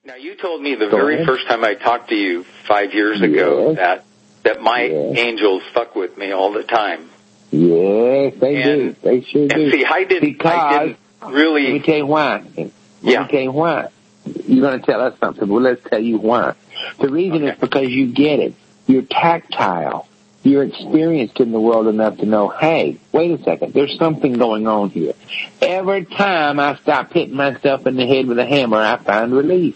Now, you told me the very first time I talked to you 5 years ago that my angels fuck with me all the time. Yes, they do. They sure do. And see, I didn't really... Let me tell you why. Let me tell you why. You're going to tell us something. Well, let's tell you why. The reason is because you get it. You're tactile. You're experienced in the world enough to know, hey, wait a second, there's something going on here. Every time I stop hitting myself in the head with a hammer, I find relief.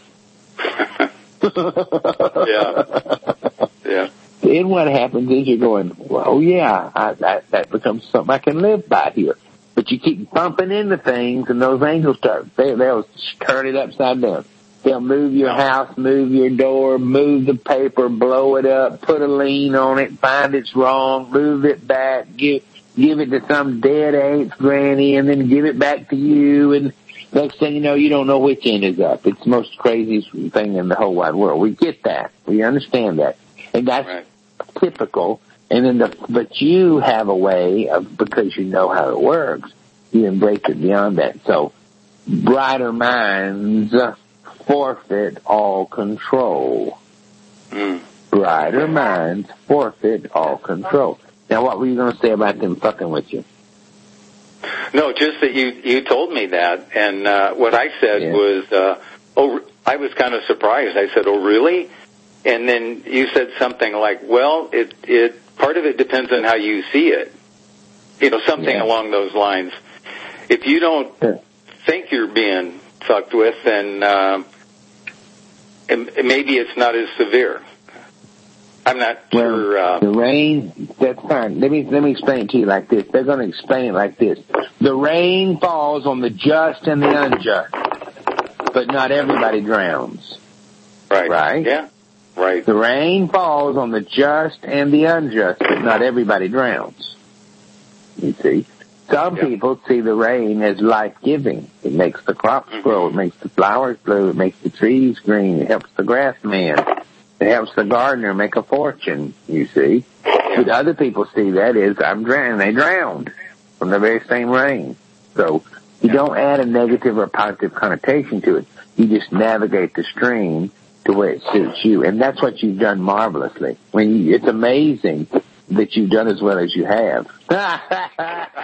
Yeah. Then what happens is you're going, well, that becomes something I can live by here. But you keep bumping into things, and those angels they'll turn it upside down. They'll move your house, move your door, move the paper, blow it up, put a lien on it, find it's wrong, move it back, give it to some dead aunt's granny, and then give it back to you, and next thing you know, you don't know which end is up. It's the most craziest thing in the whole wide world. We get that. We understand that. And that's typical. And then but you have a way of, because you know how it works, you embrace it beyond that. So brighter minds forfeit all control. Brighter minds forfeit all control. Now, what were you going to say about them fucking with you? No, just that you told me that, and what I said was, I was kind of surprised. I said, oh, really? And then you said something like, well, it part of it depends on how you see it. Something along those lines. If you don't think you're being fucked with, then maybe it's not as severe. I'm not sure. The rain, that's fine. Let me explain it to you like this. They're going to explain it like this. The rain falls on the just and the unjust, but not everybody drowns. Right? Yeah. Right. The rain falls on the just and the unjust, but not everybody drowns. You see? Some people see the rain as life-giving. It makes the crops grow. It makes the flowers bloom. It makes the trees green. It helps the grass man. It helps the gardener make a fortune, you see. But other people see that as, I'm drowning. They drowned from the very same rain. So you don't add a negative or positive connotation to it. You just navigate the stream to where it suits you. And that's what you've done marvelously. It's amazing that you've done as well as you have.